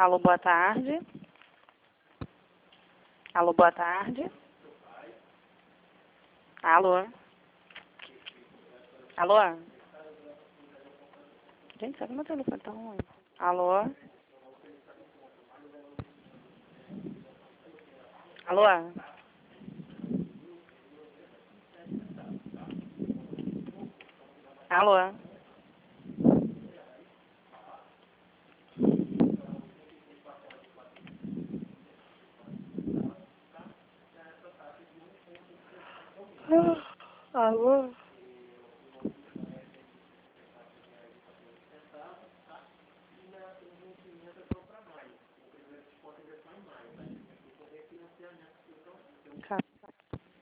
Alô, boa tarde. Alô, boa tarde. Alô? Alô? Gente, sabe que meu telefone tá ruim? Alô? Alô? Alô? Alô?